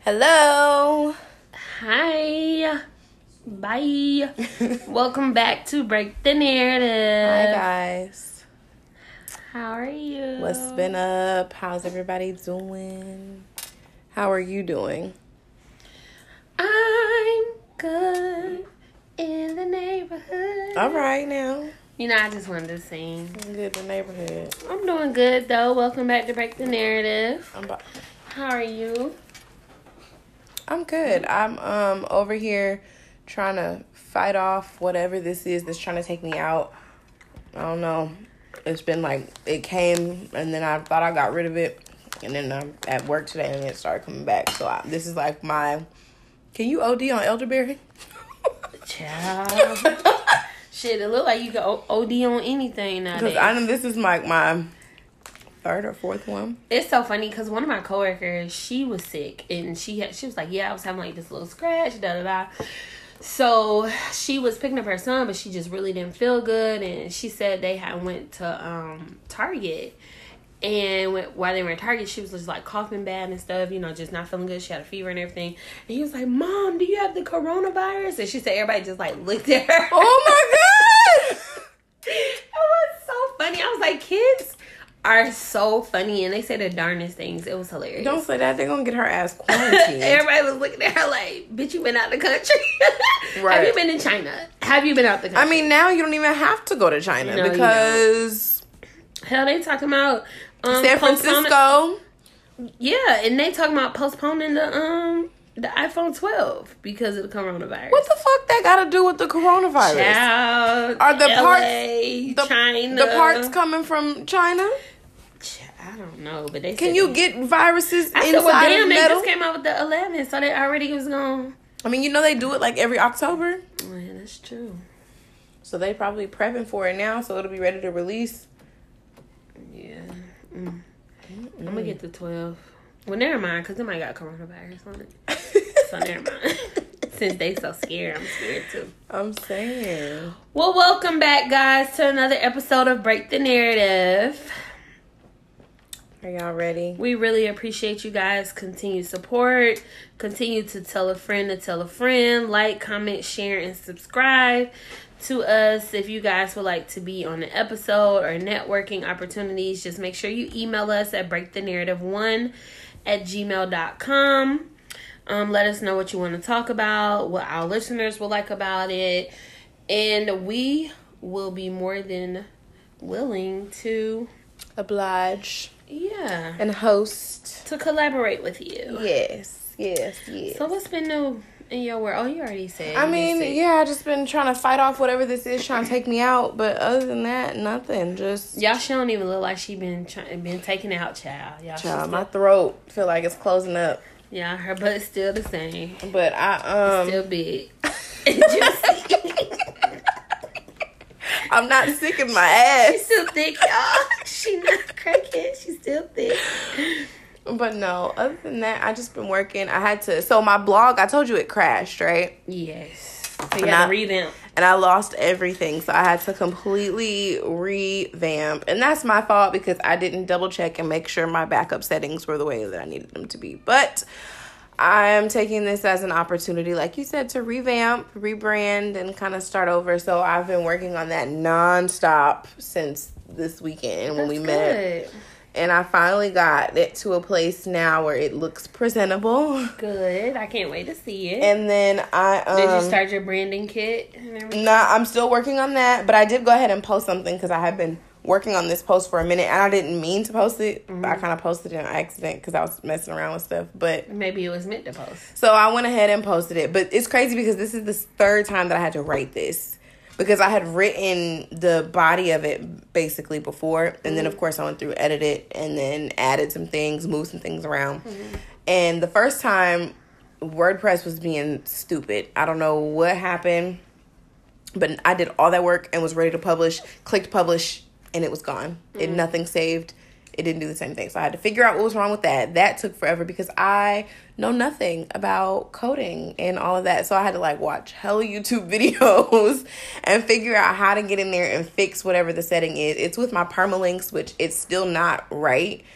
Hello. Hi. Bye. Welcome back to Break the Narrative. Hi, guys. How are you? What's been up? How's everybody doing? How are you doing? I'm good in the neighborhood. All right, now. You know, I just wanted to sing. Good in the neighborhood. I'm doing good, though. Welcome back to Break the Narrative. How are you? I'm good. I'm over here trying to fight off whatever this is that's trying to take me out. I don't know. It's been like, it came and then I thought I got rid of it. And then I'm at work today and it started coming back. So this is like my, can you OD on elderberry? Child. Shit, it look like you can OD on anything nowadays. Because I know this is like my third or fourth one. It's so funny because one of my coworkers, she was sick and she was like, yeah, I was having like this little scratch, da da da. So she was picking up her son, but she just really didn't feel good, and she said they had went to Target, and while they were in Target, she was just like coughing bad and stuff, you know, just not feeling good. She had a fever and everything, and he was like, "Mom, do you have the coronavirus?" And she said everybody just like looked at her. Oh my god! It was so funny. I was like, kids are so funny, and they say the darndest things. It was hilarious. Don't say that. They're gonna get her ass quarantined. Everybody was looking at her like, bitch, you been out the country. Right. Have you been in China? Have you been out the country? I mean, now you don't even have to go to China No, because hell, they talking about San Francisco. Yeah, and they talking about postponing the iPhone 12 because of the coronavirus. What the fuck that got to do with the coronavirus? Child, Are the LA, parts China? The parts coming from China? I don't know, but they Can you get viruses I inside said, well, damn, of they metal? just came out with the 11, so they already was gone. I mean, you know they do it like every October, Oh, yeah, that's true. so they probably prepping for it now, so it'll be ready to release. Yeah. I'm gonna get the 12. Well, never mind, because it might got coronavirus on it. So never mind. Since they so scared, I'm scared too. I'm saying. Well, welcome back, guys, to another episode of Break the Narrative. Are y'all ready? We really appreciate you guys' continued support. Continue to tell a friend to tell a friend. Like, comment, share, and subscribe to us. If you guys would like to be on an episode or networking opportunities, just make sure you email us at breakthenarrative1@gmail.com. Let us know what you want to talk about, what our listeners will like about it, and we will be more than willing to oblige. Yeah. And host. To collaborate with you. Yes. So what's been new in your world? Oh, you already said. I mean, yeah, I just been trying to fight off whatever this is trying to take me out. But other than that, nothing. Just y'all, she don't even look like she been taken out, child. Y'all, child, my throat feel like it's closing up. Yeah, her butt's still the same. But it's still big. Juicy. I'm not sick in my ass. She's still thick, y'all. She not crackhead. She's still thick. But no, other than that, I just been working. I had to. So my blog, I told you it crashed, right? Yes. So you had to revamp. And I lost everything, so I had to completely revamp. And that's my fault because I didn't double check and make sure my backup settings were the way that I needed them to be. But I'm taking this as an opportunity, like you said, to revamp, rebrand, and kind of start over. So I've been working on that nonstop since this weekend when we met. And I finally got it to a place now where it looks presentable. Good. I can't wait to see it. And then did you start your branding kit and everything? Nah, I'm still working on that. But I did go ahead and post something because I have been working on this post for a minute. And I didn't mean to post it. Mm-hmm. But I kind of posted it on accident because I was messing around with stuff. But maybe it was meant to post. So I went ahead and posted it. But it's crazy because this is the third time that I had to write this. Because I had written the body of it basically before. And then, of course, I went through, edited it, and then added some things, moved some things around. Mm-hmm. And the first time, WordPress was being stupid. I don't know what happened. But I did all that work and was ready to publish, clicked publish, and it was gone. Mm-hmm. Nothing saved. It didn't do the same thing. So I had to figure out what was wrong with that. That took forever because I know nothing about coding and all of that. So I had to watch hella YouTube videos and figure out how to get in there and fix whatever the setting is. It's with my permalinks, which it's still not right.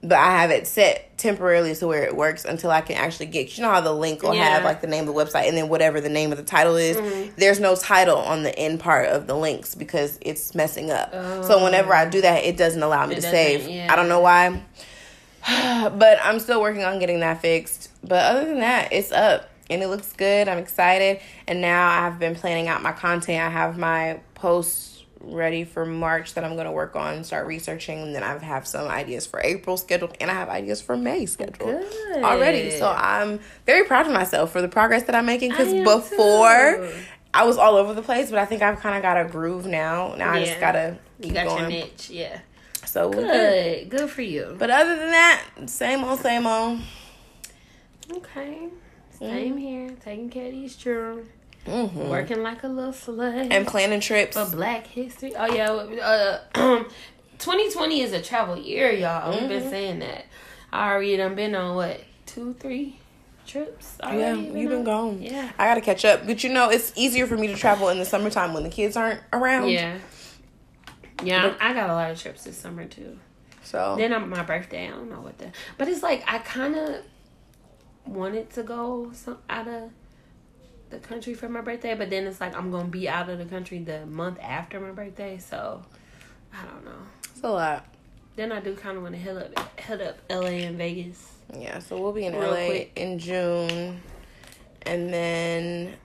But I have it set temporarily to where it works until I can actually get... You know how the link will have, like, the name of the website and then whatever the name of the title is? Mm-hmm. There's no title on the end part of the links because it's messing up. Oh. So whenever I do that, it doesn't allow me to save. Yeah. I don't know why. But I'm still working on getting that fixed. But other than that, it's up. And it looks good. I'm excited. And now I've been planning out my content. I have my posts ready for March that I'm going to work on and start researching. And then I have some ideas for April scheduled. And I have ideas for May scheduled already. So I'm very proud of myself for the progress that I'm making. Because before, I was all over the place. But I think I've kind of got a groove now. Now I just got to keep going. You got your niche, yeah. So good. Good for you. But other than that, same old, same old. Okay. Same here. Taking care of these children. Mm-hmm. Working like a little slut. And planning trips. For Black History. Oh, yeah. 2020 is a travel year, y'all. Mm-hmm. We've been saying that. I already done been on, 2-3 trips? Yeah, you've been gone. Yeah. I got to catch up. But, it's easier for me to travel in the summertime when the kids aren't around. Yeah. Yeah, but I got a lot of trips this summer, too. So. Then on my birthday, I don't know what But it's like, I kind of wanted to go out of the country for my birthday, but then it's like I'm gonna be out of the country the month after my birthday, so I don't know. It's a lot. Then I do kind of want to head up LA and Vegas. Yeah, so we'll be in LA in June, and then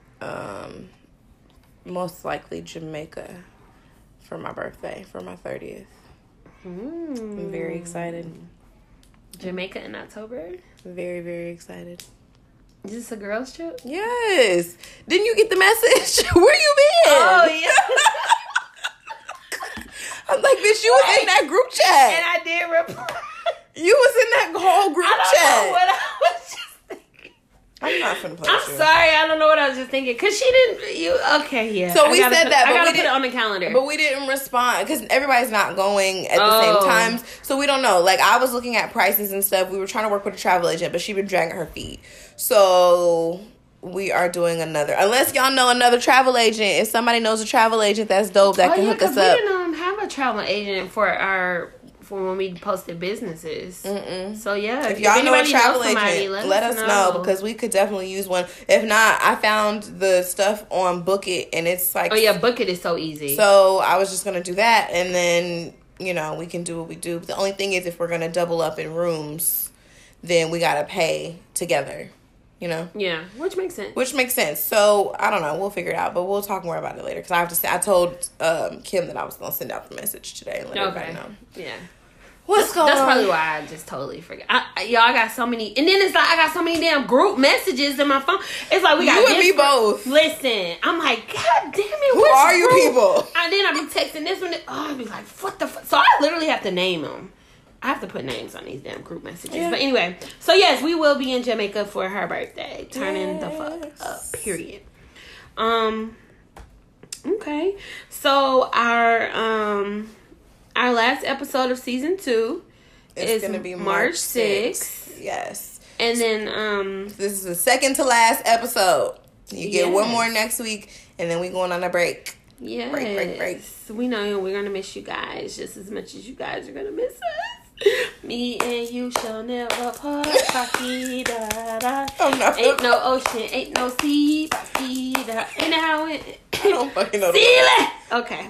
most likely Jamaica for my birthday, for my 30th. I'm very excited. Jamaica in October? Very, very excited. Is this a girls' trip? Yes. Didn't you get the message? Where you been? Oh, yeah. I'm like, bitch, you was in that group chat. And I did reply. You was in that whole group chat. I don't know what I was just thinking. I'm not finna play I'm sorry, I don't know what I was just thinking. Because she didn't, okay, yeah. So we said that, but I gotta put it on the calendar. But we didn't respond, because everybody's not going at the same times. So we don't know. Like, I was looking at prices and stuff. We were trying to work with a travel agent, but she been dragging her feet. So we are doing another. Unless y'all know another travel agent. If somebody knows a travel agent that's dope, that can hook us up. We didn't have a travel agent for when we posted businesses. Mm-mm. So yeah, if y'all know a travel agent, let us know, because we could definitely use one. If not, I found the stuff on Book It, and it's like, oh yeah, Book It is so easy. So I was just gonna do that, and then we can do what we do. But the only thing is, if we're gonna double up in rooms, then we gotta pay together. Yeah, which makes sense. So I don't know, we'll figure it out, but we'll talk more about it later, because I told Kim that I was gonna send out the message today and let everybody know. Yeah. What's going on? That's probably why I just totally forgot. I got so many, and then it's like I got so many damn group messages in my phone. It's like we got you and me both. Listen, I'm like, God damn it, who are you people? And then I be texting this one. I be like, what the fuck? So I literally have to name them. I have to put names on these damn group messages. Yeah. But anyway, so yes, we will be in Jamaica for her birthday. Turning the fuck up. Period. Okay. So our last episode of season 2 is going to be March 6th. Yes. And then this is the second to last episode. You get one more next week, and then we going on a break. Yeah. Break. We know we're going to miss you guys just as much as you guys are going to miss us. Me and you shall never part. Ain't no ocean, ain't no sea. Ain't how it. I don't fucking know. Okay.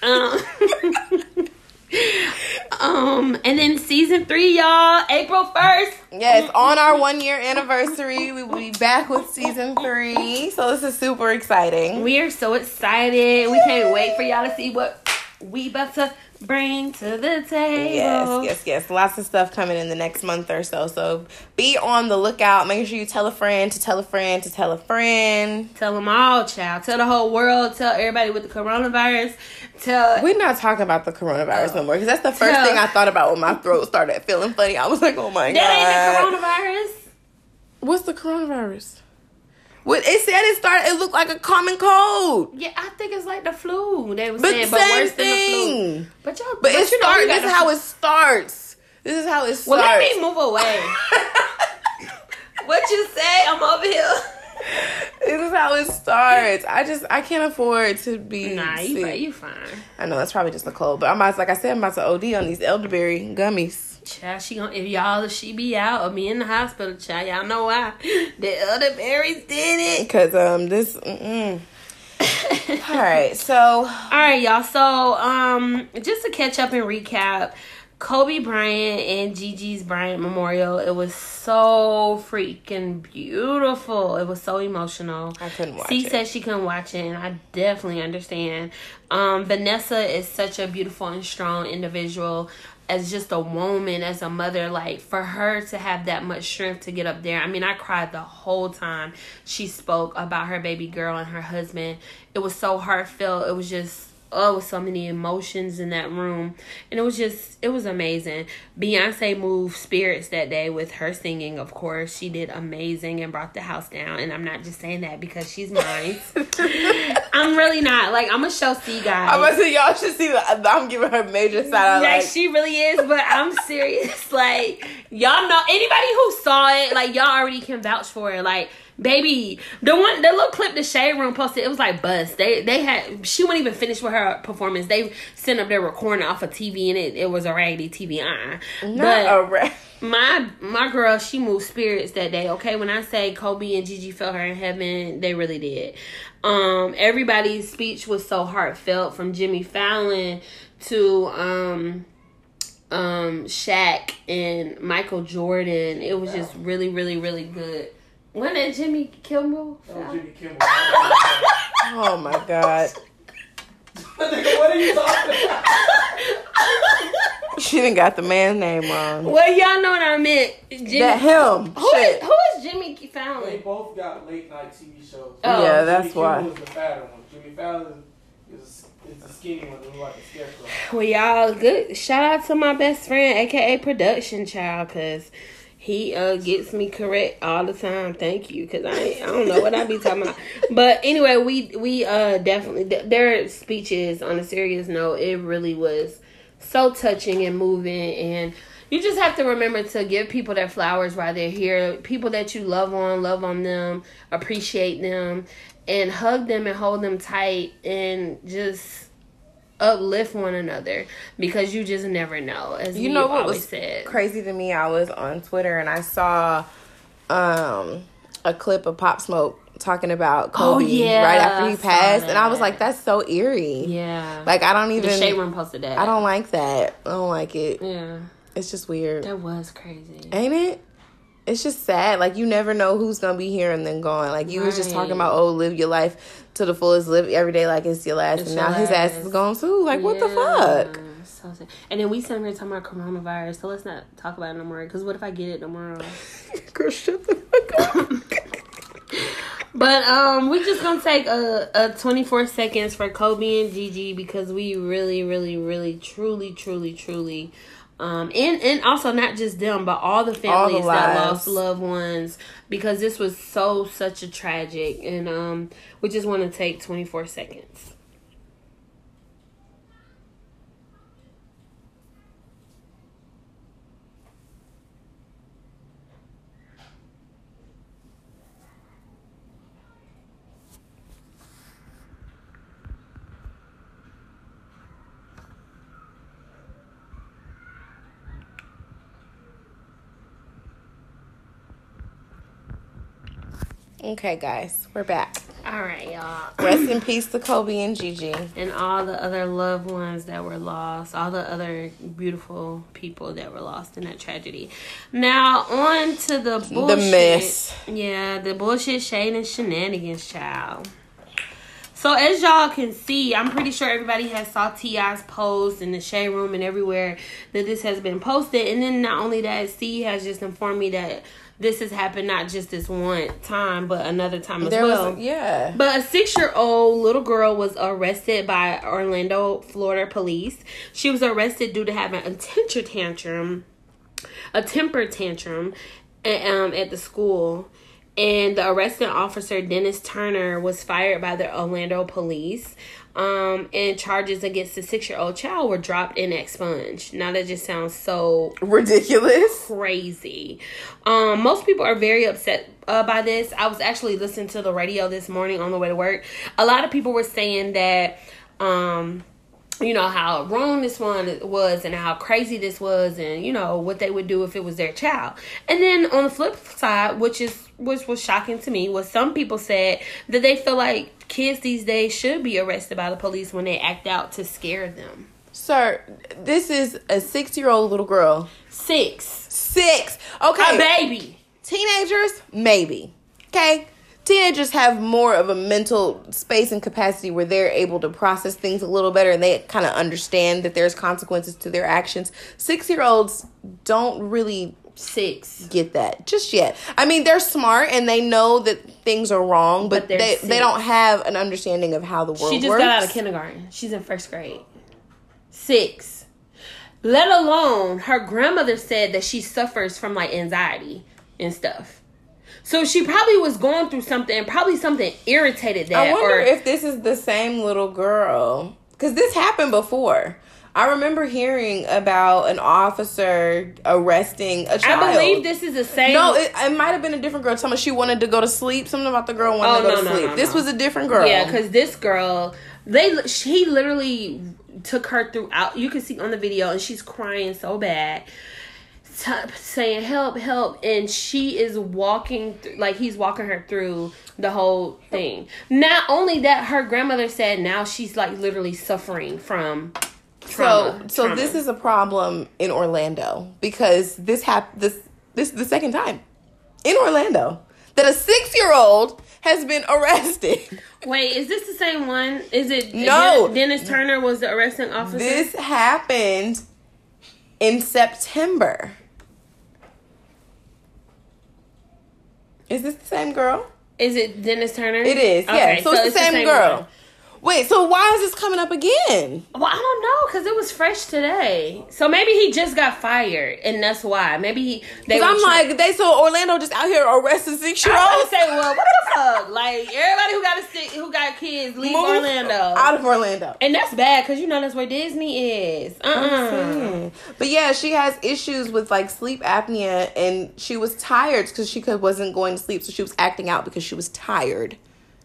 And then season 3, y'all, April 1st. Yes, on our 1-year anniversary, we will be back with season 3. So this is super exciting. We are so excited. We can't wait for y'all to see what we about to bring to the table. Yes. Lots of stuff coming in the next month or so. So be on the lookout. Make sure you tell a friend to tell a friend to tell a friend. Tell them all, child. Tell the whole world. Tell everybody with the coronavirus. We're not talking about the coronavirus no more, because that's the first thing I thought about when my throat started feeling funny. I was like, oh my God. That ain't the coronavirus. What's the coronavirus? What it said it looked like a common cold. Yeah, I think it's like the flu. They were saying, but worse than the flu. But it starts. This is how it starts. Well, let me move away. What you say? I'm over here. This is how it starts. I can't afford to be Nah, sick. you fine. I know that's probably just a cold, but I'm about, like I said, I'm about to OD on these elderberry gummies. Child, if she be out or me in the hospital, child, y'all know why. The elderberries did it. Because this. All right, so. All right, y'all. So just to catch up and recap, Kobe Bryant and Gigi's Bryant Memorial. It was so freaking beautiful. It was so emotional. I couldn't watch C it. said she couldn't watch it, and I definitely understand. Vanessa is such a beautiful and strong individual. As just a woman, as a mother, like for her to have that much strength to get up there. I mean, I cried the whole time she spoke about her baby girl and her husband. It was so heartfelt. It was just, oh, so many emotions in that room. And it was amazing. Beyonce moved spirits that day with her singing, of course. She did amazing and brought the house down. And I'm not just saying that because she's mine. I'm really not. Like, I'm going to show C guys. I'm about to say, y'all should see, I'm giving her major shout out. Like, she really is, but I'm serious. Like, y'all know, anybody who saw it, like, y'all already can vouch for it. Like, baby, the little clip the Shade Room posted, it was like bust. They had, she wouldn't even finish with her performance. They sent up their recording off of TV, and it was a raggedy TV. My girl, she moved spirits that day. Okay, when I say Kobe and Gigi felt her in heaven, they really did. Everybody's speech was so heartfelt, from Jimmy Fallon to Shaq and Michael Jordan. It was just really, really, really good. Wasn't that Jimmy Kimmel? Jimmy Kimmel. Oh my God. What are you talking about? She done got the man's name wrong. Well, y'all know what I meant. Jimmy. That him. Who Shit. is Jimmy Fallon? They both got late night TV shows. Oh. Yeah, that's Jimmy why. Kimmel is the fatter one. Jimmy Fallon is the skinny one who like the scarecrow. Well, y'all, good. Shout out to my best friend, aka Production Child, because he gets me correct all the time. Thank you, because I don't know what I be talking about. But anyway, we definitely, their speeches, on a serious note, it really was so touching and moving. And you just have to remember to give people their flowers while they're here. People that you love on them, appreciate them, and hug them and hold them tight, and just uplift one another, because you just never know, as You know what always was said. crazy to me? I was on Twitter and I saw a clip of Pop Smoke talking about Kobe right after he passed, and I was like, that's so eerie. Yeah, Like, I don't even. the Shade Room posted that. I don't like that. I don't like it. Yeah, It's just weird. that was crazy. Ain't it? It's just sad. Like, you never know who's gonna be here and then gone. Like, you was just talking about, oh, live your life to the fullest, live every day like it's your last, and now his ass is gone too. Like, what the fuck? So sad. And then we sitting here talking about coronavirus, so let's not talk about it no more, because what if I get it tomorrow? Girl, shut the fuck up. But we just gonna take a 24 seconds for Kobe and Gigi, because we really, really, really, truly and also not just them, but all the families that lost loved ones, because this was such a tragic, and we just want to take 24 seconds. Okay, guys, we're back. All right, y'all. Rest in peace to Kobe and Gigi. And all the other loved ones that were lost, all the other beautiful people that were lost in that tragedy. Now, on to the bullshit. The mess. Yeah, the bullshit, shade, and shenanigans, child. So, as y'all can see, I'm pretty sure everybody has saw T.I.'s post in the Shade Room and everywhere that this has been posted. And then not only that, C has just informed me that this has happened not just this one time, but another time as well. But a 6-year-old little girl was arrested by Orlando, Florida police. She was arrested due to having a temper tantrum at the school. And the arresting officer, Dennis Turner, was fired by the Orlando police. And charges against the 6-year-old child were dropped and expunged. Now that just sounds so ridiculous, crazy. Most people are very upset by this. I was actually listening to the radio this morning on the way to work. A lot of people were saying that, you know, how wrong this one was and how crazy this was, and, you know, what they would do if it was their child. And then on the flip side, which was shocking to me, was some people said that they feel like kids these days should be arrested by the police when they act out to scare them. Sir, this is a 6-year-old little girl. 6. Okay. A baby. Teenagers, maybe. Okay? Teenagers have more of a mental space and capacity where they're able to process things a little better, and they kind of understand that there's consequences to their actions. 6-year-olds don't really get that just yet. I mean, they're smart and they know that things are wrong, but they don't have an understanding of how the world works. She just got out of kindergarten. She's in 1st grade. 6. Let alone, her grandmother said that she suffers from like anxiety and stuff. So she probably was going through something, probably something irritated that. I wonder if this is the same little girl. Because this happened before. I remember hearing about an officer arresting a child. I believe this is the same. No, it might have been a different girl. Telling me she wanted to go to sleep. Something about the girl wanted to go to sleep. No. This was a different girl. Yeah, because this girl, he literally took her throughout. You can see on the video, and she's crying so bad. Saying help, and she is walking he's walking her through the whole thing. Not only that, her grandmother said now she's like literally suffering from trauma. So this is a problem in Orlando, because this is the second time in Orlando that a 6-year-old has been arrested. Wait, is this the same one? Is it? No, Dennis Turner was the arresting officer. This happened in September. Is this the same girl? Is it Dennis Turner? It is, yeah. Okay, so it's the same girl. One. Wait, so why is this coming up again? Well, I don't know, because it was fresh today. So maybe he just got fired, and that's why. Maybe so Orlando just out here arresting 6-year-olds? I was gonna say, well, what the fuck? Like, everybody who got kids, leave Orlando. Out of Orlando. And that's bad, because you know that's where Disney is. But yeah, she has issues with like sleep apnea, and she was tired because she wasn't going to sleep, so she was acting out because she was tired.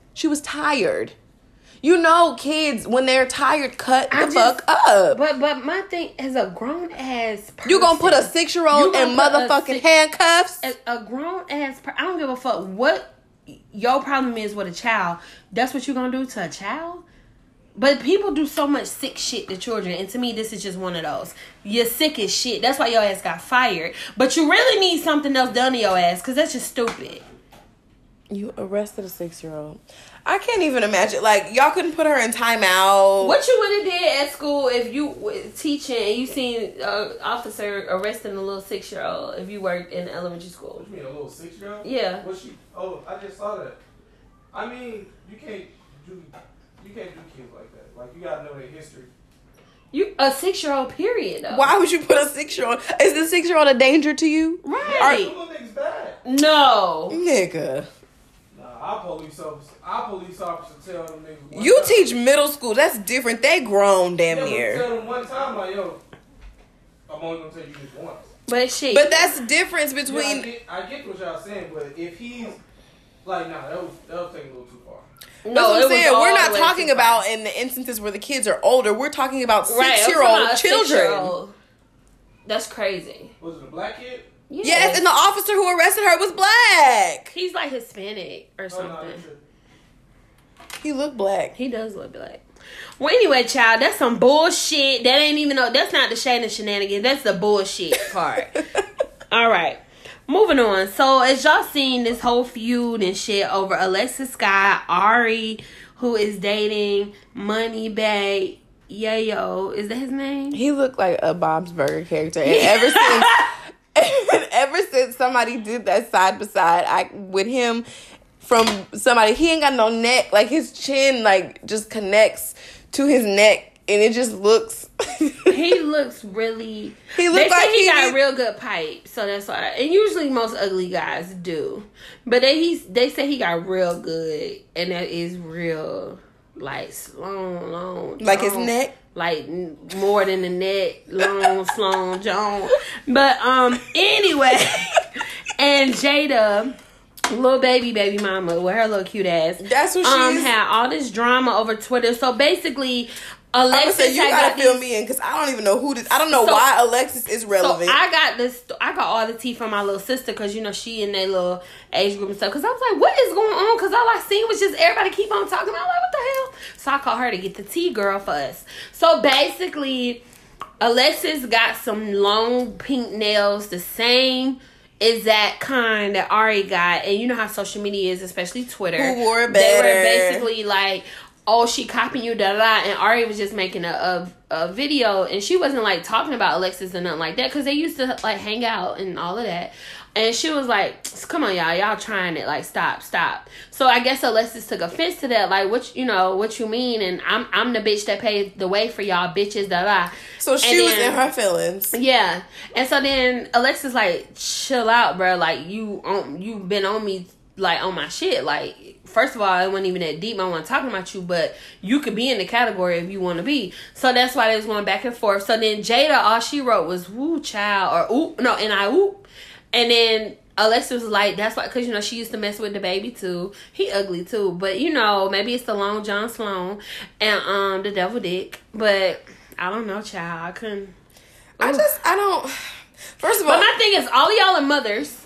You know, kids, when they're tired, cut the fuck up. But my thing, as a grown-ass person... You gonna put a 6-year-old in motherfucking handcuffs? A grown-ass person... I don't give a fuck what your problem is with a child. That's what you gonna do to a child? But people do so much sick shit to children. And to me, this is just one of those. You're sick as shit. That's why your ass got fired. But you really need something else done to your ass, because that's just stupid. You arrested a 6-year-old. I can't even imagine. Like, y'all couldn't put her in timeout. What you would have did at school if you teaching and you seen an officer arresting a little 6-year-old if you worked in elementary school? What you mean, a little 6-year-old? Yeah. What's she? Oh, I just saw that. I mean, you can't do kids like that. Like, you gotta know their history. A 6-year-old, period, though. Why would you put a 6-year-old? Is the 6-year-old a danger to you? Right. Some little niggas bad. No. Nigga. Our police officer tell them niggas. You teach middle school. That's different. They grown damn near. Tell them one time, like, yo, I'm only gonna tell you this once. But that's the difference between. Yeah, I get what y'all saying, but if he's like, nah, that was taking a little too far. No, that's what I'm saying. We're not talking about in the instances where the kids are older. We're talking about 6-year-old children. 6-year-old. That's crazy. Was it a black kid? Yes, and the officer who arrested her was black. He's like Hispanic or something. No, he looked black. He does look black. Well, anyway, child, that's some bullshit. That ain't even that's not the shade and shenanigans. That's the bullshit part. All right. Moving on. So, as y'all seen this whole feud and shit over Alexis Scott, Ari, who is dating Moneybagg Yo. Is that his name? He looked like a Bob's Burger character. And ever since somebody did that side by side with him from somebody, he ain't got no neck. Like, his chin, like, just connects to his neck. and it just looks. He looks really. He looks they like say he got did- a real good pipe, so that's why. And usually most ugly guys do, but they say he got real good, and that is real, like long, like his long, neck. like more than the neck, long, Sloan Jones. But anyway, and Jada. Little baby mama with her little cute ass. That's what she is. Had all this drama over Twitter. So basically, I'm gonna Alexis say you had gotta got fill this, me in because I don't even know who this. I don't know So- why Alexis is relevant. So I got all the tea from my little sister because you know she in that little age group and stuff. Because I was like, what is going on? Because all I seen was just everybody keep on talking about like, what the hell? So I called her to get the tea, girl, for us. So basically, Alexis got some long pink nails, the same exact kind that Ari got. And you know how social media is, especially Twitter. Who wore it They better? were basically like, oh, she copying you, da da da. And Ari was just making a video, and she wasn't like talking about Alexis and nothing like that because they used to like hang out and all of that. And she was like, come on, y'all trying it, like stop. So I guess Alexis took offense to that, like what you mean, and I'm the bitch that paid the way for y'all bitches, da da. So she was in her feelings. Yeah. And so then Alexis like, chill out, bro. Like you've been on me, like on my shit. Like, first of all, it wasn't even that deep. I wasn't talking about you, but you could be in the category if you want to be. So that's why they was going back and forth. So then Jada, all she wrote was woo child or ooh, no, and I whoop. And then Alexis was like, that's why, because, you know, she used to mess with the baby, too. He ugly, too. But, you know, maybe it's the Long John Sloan and the Devil Dick. But I don't know, child. I couldn't. I don't. First of all, But my thing is, all of y'all are mothers.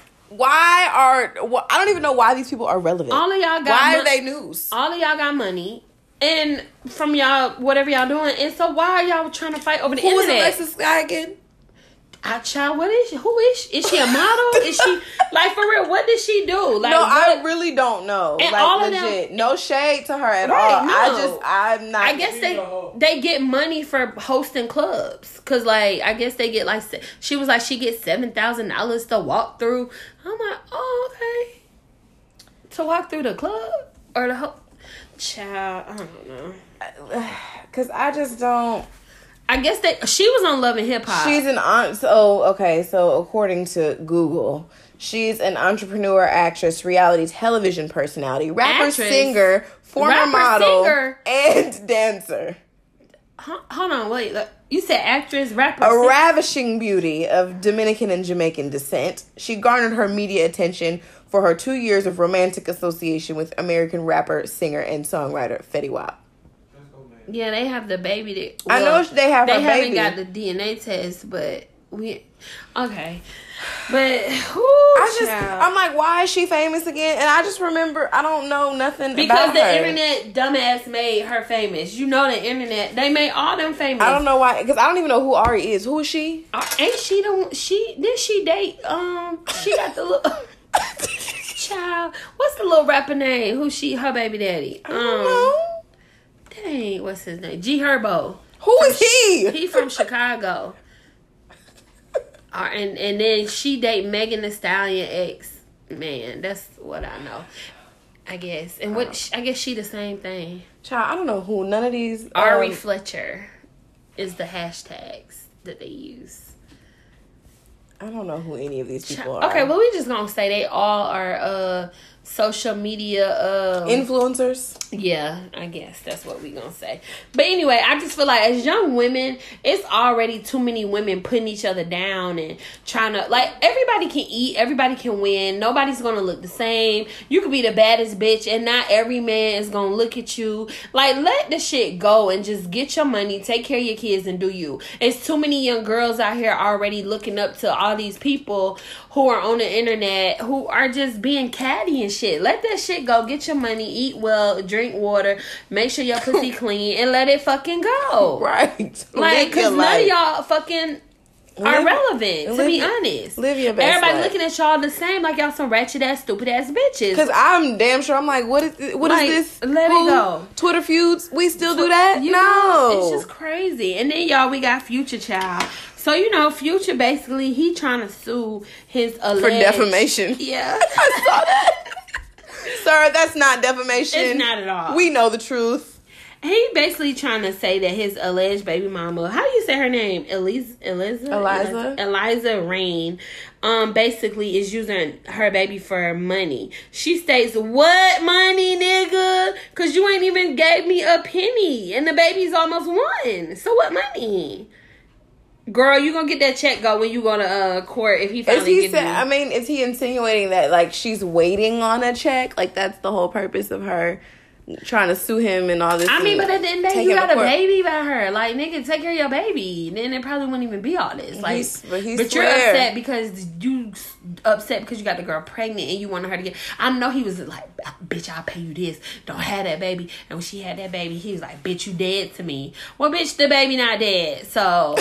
I don't even know why these people are relevant. All of y'all got why are they news? All of y'all got money. And from y'all, whatever y'all doing. And so why are y'all trying to fight over the Who is internet? Alexis guy again? Child, what is she? Who is she? Is she a model? Is she, like, for real, what did she do? Like, No, what, I really don't know. And Like, all of legit. them- No shade to her at Right, all. no. I'm not. I guess they get money for hosting clubs. Cause like I guess they get like she was like she gets $7,000 to walk through. I'm like, oh okay, to walk through the club or the whole child. I don't know. Because I just don't. I guess she was on Love and Hip Hop. She's an aunt. So according to Google, she's an entrepreneur, actress, reality television personality, rapper, Actress? singer, former Rapper, model, singer? and dancer. Hold on, wait. Look, you said actress, rapper, A ravishing beauty of Dominican and Jamaican descent, she garnered her media attention for her 2 years of romantic association with American rapper, singer, and songwriter Fetty Wap. Yeah, they have the baby. That, I know they have her They haven't baby. got the DNA test, but okay. But I'm like, why is she famous again? And I just remember, I don't know nothing because about the her. internet dumbass made her famous. You know the internet, they made all them famous. I don't know why, because I don't even know who Ari is. Who is she? Ain't she the one? Did she date? She got the little child. What's the little rapper name? Her baby daddy? I don't know. Dang, what's his name? G Herbo. Who is he? He from Chicago. And then she date Megan Thee Stallion ex. Man, that's what I know. I guess. And I guess she the same thing. Child, I don't know who. None of these. Ari Fletcher is the hashtags that they use. I don't know who any of these people are. Okay, well, we just gonna say they all are social media influencers. Yeah, I guess that's what we gonna say. But anyway, I just feel like as young women, it's already too many women putting each other down and trying to, like, everybody can eat, everybody can win, nobody's gonna look the same. You could be the baddest bitch and not every man is gonna look at you. Like, let the shit go and just get your money, take care of your kids, and do you. It's too many young girls out here already looking up to all these people who are on the internet who are just being catty and shit. Let that shit go. Get your money, eat well, drink water, make sure your pussy clean, and let it fucking go. Right. Like, because none of y'all fucking are relevant, to be honest. Live your best Everybody life. looking at y'all the same, like y'all some ratchet ass, stupid ass bitches. Because I'm damn sure, I'm like, what is this? Let it go. Twitter feuds? We still do that? You No. know, it's just crazy. And then, y'all, we got Future Child. So, you know, Future, basically, he trying to sue his alleged... For defamation. Yeah. I saw that. Sir, that's not defamation. It's not at all. We know the truth. He basically trying to say that his alleged baby mama, how do you say her name? Eliza Rain, basically is using her baby for money. She states, "What money, nigga? Cause you ain't even gave me a penny, and the baby's almost 1. So what money?" Girl, you gonna get that check go when you go to court if he finally gives you. I mean, is he insinuating that like she's waiting on a check? Like that's the whole purpose of her trying to sue him and all this. I mean, but at the end of the day, you got a baby by her. Like, nigga, take care of your baby. Then it probably wouldn't even be all this. Like, but you're upset because you got the girl pregnant and you wanted her to get. I know he was like, "Bitch, I'll pay you this. Don't have that baby." And when she had that baby, he was like, "Bitch, you dead to me." Well, bitch, the baby not dead. So,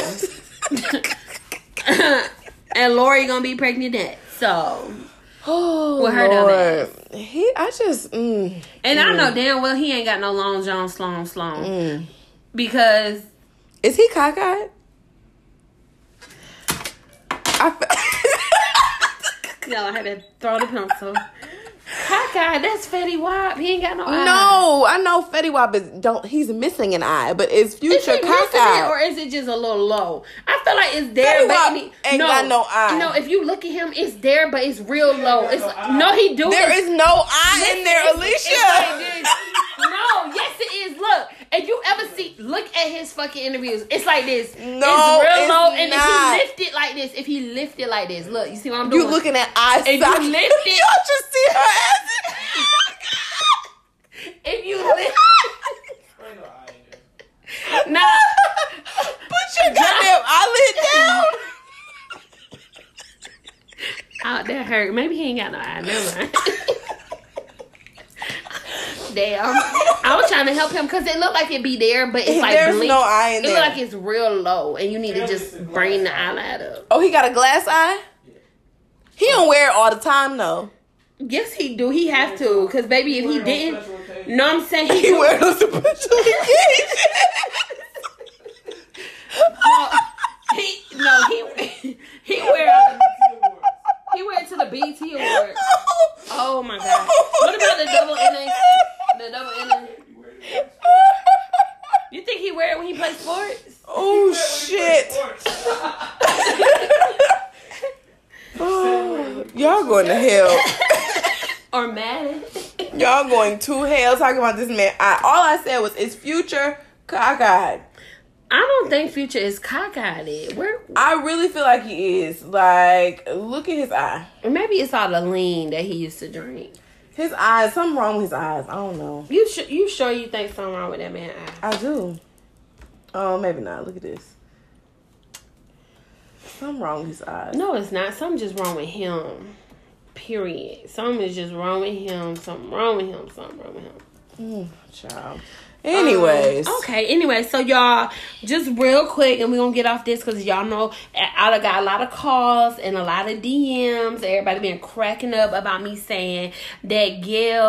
and Lori gonna be pregnant next. So. Oh, with her Lord. And I know damn well he ain't got no Long John Sloan. Because is he cockeyed? Y'all, I had to throw the pencil. Cockeyed, that's Fetty Wap. He ain't got no eye. No, I know Fetty Wap he's missing an eye, but is Future cockeyed? Or is it just a little low? I feel like it's there, Fetty but Wap ain't got no eye. No, if you look at him, it's there, but it's real low. It's no, he do. There is no eye in there, Alicia. No, yes it is. Look, if you ever look at his fucking interviews, it's like this. No, it's real low, and not. if he lift it like this, look, you see what I'm doing? You looking at eyes? If you lift it, y'all just see her ass. If you lift, nah, put your goddamn eyelid down. Oh, that hurt. Maybe he ain't got no eye. Never mind. Damn. I was trying to help him because it looked like it be there, but it's like there's no eye in there. It look like it's real low, and you need to just bring the eyelid up. Oh, he got a glass eye? He don't wear it all the time, though. Yes, he do. He have to, because baby, if he didn't, no, I'm saying he wear those special occasions. He wear it to the BET Award. Oh my god! What about the double NA? The double NA. You think he wear it when he plays sports? Oh shit! Oh, y'all going to hell. Or Madden. Y'all going to hell talking about this man. All I said was, is Future cockeyed? I don't think Future is cockeyed. I really feel like he is. Like, look at his eye. Maybe it's all the lean that he used to drink. His eyes, something wrong with his eyes. I don't know. You sure you think something wrong with that man's eye? I do. Oh, maybe not. Look at this. Something wrong with his eyes. No, it's not. Something just wrong with him. Period. Something is just wrong with him. Something wrong with him. Child. Anyways. Anyway, so y'all, just real quick, and we're going to get off this because y'all know I got a lot of calls and a lot of DMs. Everybody been cracking up about me saying that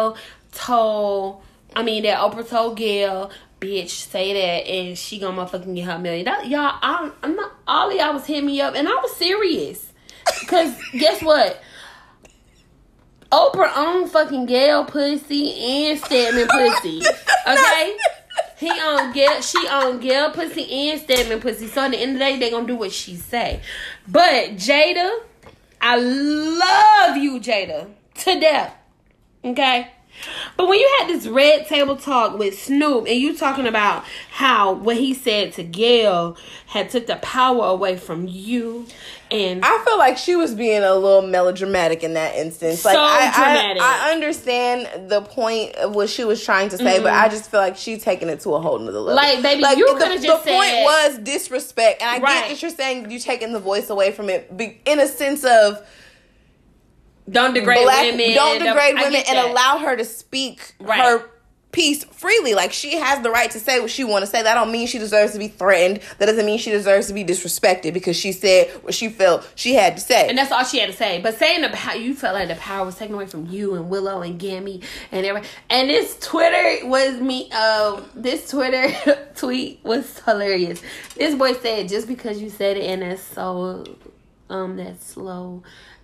Oprah told Gayle, bitch, say that, and she gonna motherfucking get her $1 million. Y'all, I'm not, all of y'all was hitting me up, and I was serious. Because guess what? Oprah own fucking Gayle pussy and Stedman pussy. Okay? She own Gayle pussy and Stedman pussy. So at the end of the day, they gonna do what she say. But Jada, I love you, Jada, to death. Okay? But when you had this red table talk with Snoop and you talking about how what he said to Gayle had took the power away from you, and I feel like she was being a little melodramatic in that instance. Like dramatic. I understand the point of what she was trying to say, but I just feel like she's taking it to a whole nother level. Like, baby, you could have just said... The point was disrespect, and I get that you're saying you taking the voice away from it in a sense of... Don't degrade women. Don't degrade women and allow her to speak her piece freely. Like, she has the right to say what she want to say. That don't mean she deserves to be threatened. That doesn't mean she deserves to be disrespected because she said what she felt she had to say. And that's all she had to say. But saying about you felt like the power was taken away from you and Willow and Gammy and everybody. And this Twitter was me. This Twitter tweet was hilarious. This boy said, just because you said it and that's so that's slow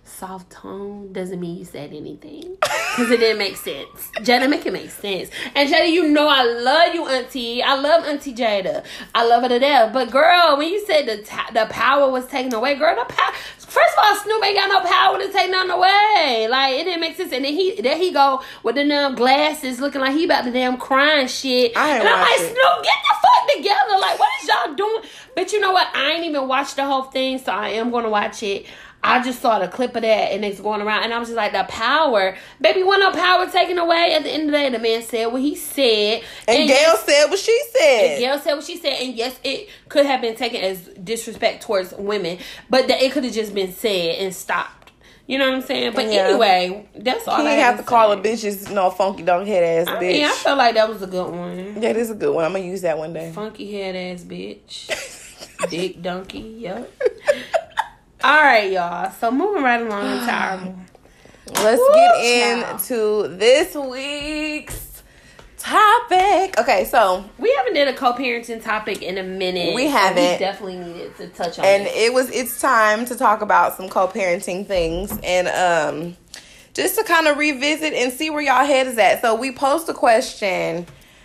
soft tone doesn't mean you said anything. Because it didn't make sense. Jada, make it make sense. And Jada, you know I love you, Auntie. I love Auntie Jada. I love her to death. But girl, when you said the power was taken away, girl, the power. First of all, Snoop ain't got no power to take nothing away. Like, it didn't make sense. And then there he go with the damn glasses looking like he about to damn cry and shit. And I'm like, Snoop, get the fuck together. Like, what is y'all doing? But you know what? I ain't even watched the whole thing, so I am going to watch it. I just saw the clip of that and it's going around and I was just like, the power. Baby, when no power taken away, at the end of the day, the man said what he said. And Gail said what she said. And Gail said what she said. And yes, it could have been taken as disrespect towards women, but it could have just been said and stopped. You know what I'm saying? But anyway, that's all I have to call her bitches no funky dog head ass bitch. I mean, I felt like that was a good one. That is a good one. I'm going to use that one day. Funky head ass bitch. Dick donkey. Yep. All right, y'all. So moving right along into our... Let's get into this week's topic. Okay, so... We haven't did a co-parenting topic in a minute. We haven't. So we definitely needed to touch on it. And it. It's time to talk about some co-parenting things. And just to kind of revisit and see where y'all head is at. So we post a question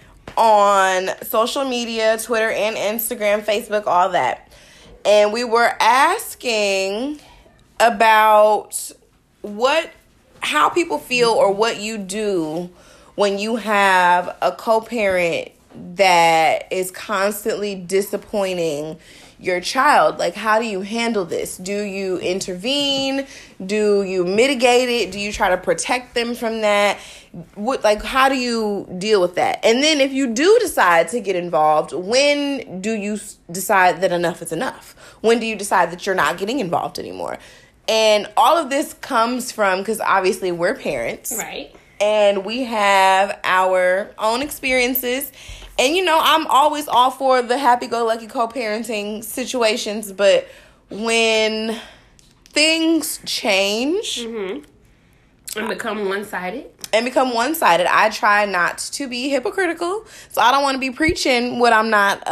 on social media, Twitter and Instagram, Facebook, all that. And we were asking about how people feel or what you do when you have a co-parent that is constantly disappointing your child. Like, how do you handle this? Do you intervene? Do you mitigate it? Do you try to protect them from that? How do you deal with that? And then if you do decide to get involved, when do you decide that enough is enough? When do you decide that you're not getting involved anymore? And all of this comes from, because obviously we're parents. Right. And we have our own experiences. And, I'm always all for the happy-go-lucky co-parenting situations. But when things change... Mm-hmm. And become one-sided. I try not to be hypocritical. So I don't want to be preaching what I'm not,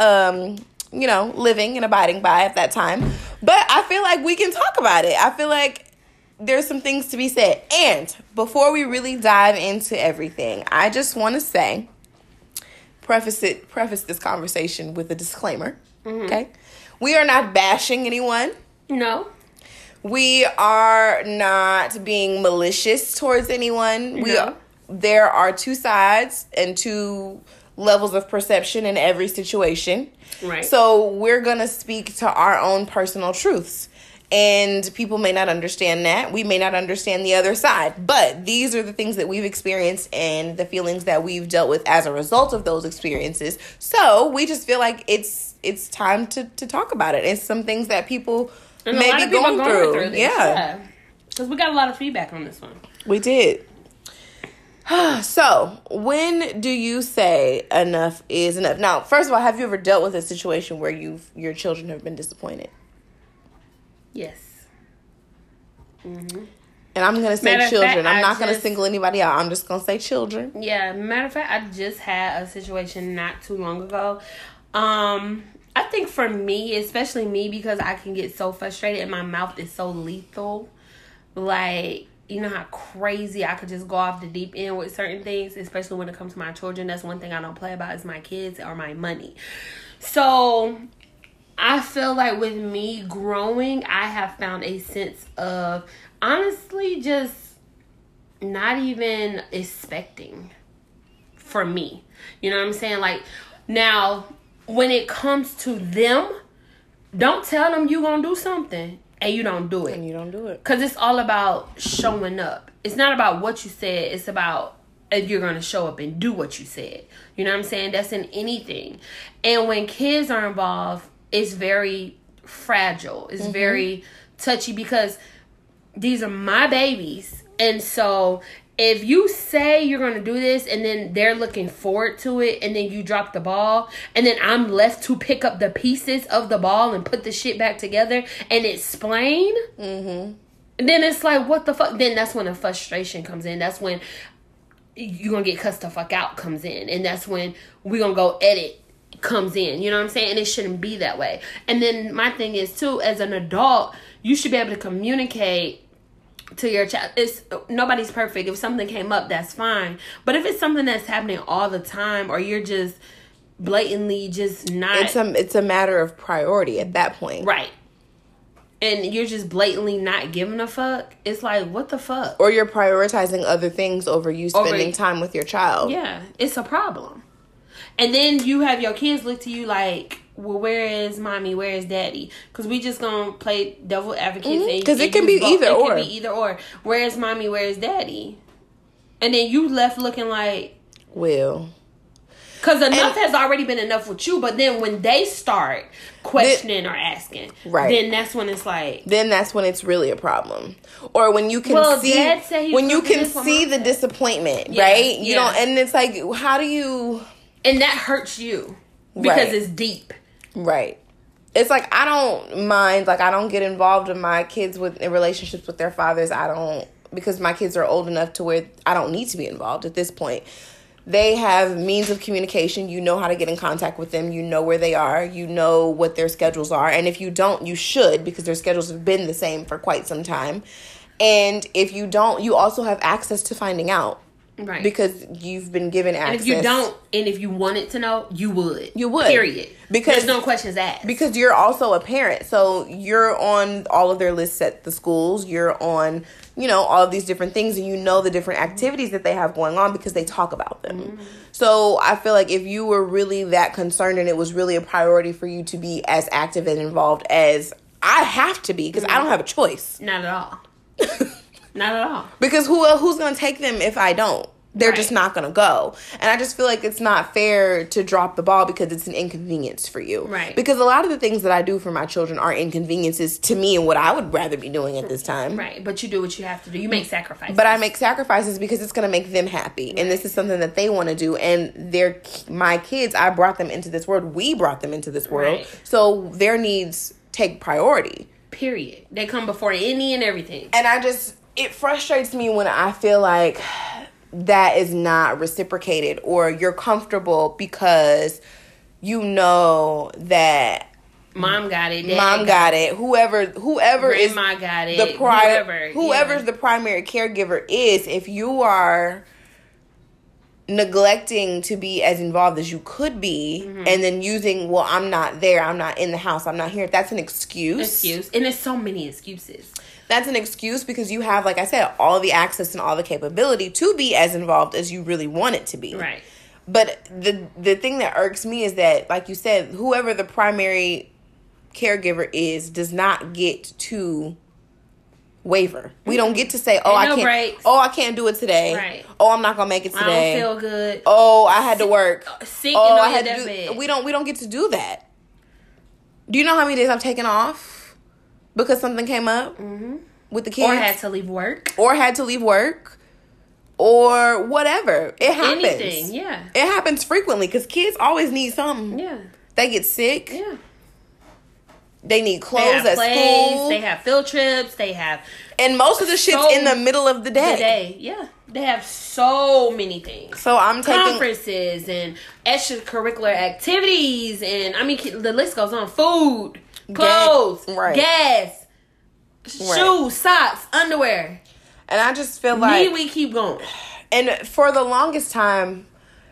living and abiding by at that time. But I feel like we can talk about it. I feel like there's some things to be said. And before we really dive into everything, I just want to say, preface this conversation with a disclaimer. Mm-hmm. Okay? We are not bashing anyone. No. We are not being malicious towards anyone. No. There are two sides and two levels of perception in every situation. Right. So we're going to speak to our own personal truths. And people may not understand that. We may not understand the other side. But these are the things that we've experienced and the feelings that we've dealt with as a result of those experiences. So we just feel like it's time to talk about it. It's some things that people... And maybe going through this. Yeah. Because we got a lot of feedback on this one. We did. So, when do you say enough is enough? Now, first of all, have you ever dealt with a situation where your children have been disappointed? Yes. Mm-hmm. And I'm going to say children. I'm not going to single anybody out. I'm just going to say children. Yeah. Matter of fact, I just had a situation not too long ago. I think for me, especially me, because I can get so frustrated and my mouth is so lethal. Like, you know how crazy I could just go off the deep end with certain things, especially when it comes to my children. That's one thing I don't play about is my kids or my money. So I feel like with me growing, I have found a sense of honestly just not even expecting for me. You know what I'm saying? Like, now... when it comes to them, don't tell them you're going to do something and you don't do it. And you don't do it. Because it's all about showing up. It's not about what you said. It's about if you're going to show up and do what you said. You know what I'm saying? That's in anything. And when kids are involved, it's very fragile. It's very touchy because these are my babies. And so... if you say you're going to do this and then they're looking forward to it and then you drop the ball and then I'm left to pick up the pieces of the ball and put the shit back together and explain, then it's like, what the fuck? Then that's when the frustration comes in. That's when you're going to get cussed the fuck out comes in. And that's when we're going to go edit comes in. You know what I'm saying? And it shouldn't be that way. And then my thing is, too, as an adult, you should be able to communicate to your child. It's nobody's perfect. If something came up, that's fine. But if it's something that's happening all the time, or you're just blatantly just not, it's a matter of priority at that point, right? And you're just blatantly not giving a fuck. It's like, what the fuck? Or you're prioritizing other things over you spending time with your child. Yeah, it's a problem. And then you have your kids look to you like, well, where is mommy? Where is daddy? Because we just gonna play devil advocates. Because it can be either or. It can be either or. Where is mommy? Where is daddy? And then you left looking like, well, because enough has already been enough with you. But then when they start questioning or asking, right, then that's when it's like, then that's when it's really a problem. Or when you can see, when you can see the disappointment, right? You don't, and it's like, how do you? And that hurts you because it's deep. Right. It's like, I don't mind, like, I don't get involved in my kids in relationships with their fathers. I don't, because my kids are old enough to where I don't need to be involved at this point. They have means of communication. You know how to get in contact with them. You know where they are. You know what their schedules are. And if you don't, you should, because their schedules have been the same for quite some time. And if you don't, you also have access to finding out. Right. Because you've been given access. And if you don't, and if you wanted to know, you would. You would. Period. Because there's no questions asked. Because you're also a parent. So you're on all of their lists at the schools. You're on, all of these different things. And you know the different activities that they have going on because they talk about them. Mm-hmm. So I feel like if you were really that concerned and it was really a priority for you to be as active and involved as I have to be, because I don't have a choice. Not at all. Not at all. Because who's going to take them if I don't? They're just not going to go. And I just feel like it's not fair to drop the ball because it's an inconvenience for you. Right. Because a lot of the things that I do for my children are inconveniences to me and what I would rather be doing at this time. Right. But you do what you have to do. You make sacrifices. But I make sacrifices because it's going to make them happy. Right. And this is something that they want to do. And my kids, I brought them into this world. We brought them into this world. Right. So their needs take priority. Period. They come before any and everything. And it frustrates me when I feel like that is not reciprocated, or you're comfortable because you know that mom got it, mom got it, whoever is grandma got it, whoever's the primary caregiver is, if you are neglecting to be as involved as you could be, mm-hmm. and then using, well, I'm not there, I'm not in the house, I'm not here, that's an excuse. And there's so many excuses. That's an excuse because you have, like I said, all the access and all the capability to be as involved as you really want it to be. Right. But the thing that irks me is that, like you said, whoever the primary caregiver is does not get to waver. We don't get to say, oh, I can't. Breaks. Oh, I can't do it today. Right. Oh, I'm not gonna make it today. I don't feel good. Oh, I had to work. Sick and I had to do. Bed. We don't get to do that. Do you know how many days I've taken off because something came up with the kids, or had to leave work, or whatever? It happens. Anything, yeah. It happens frequently because kids always need something. Yeah. They get sick. Yeah. They need clothes at school. They have field trips. They have... And most of the shit's in the middle of the day. Yeah. They have so many things. So I'm taking... Conferences and extracurricular activities. And, I mean, the list goes on. Food, clothes, gas, shoes, socks, underwear. And I just feel like... we keep going. And for the longest time,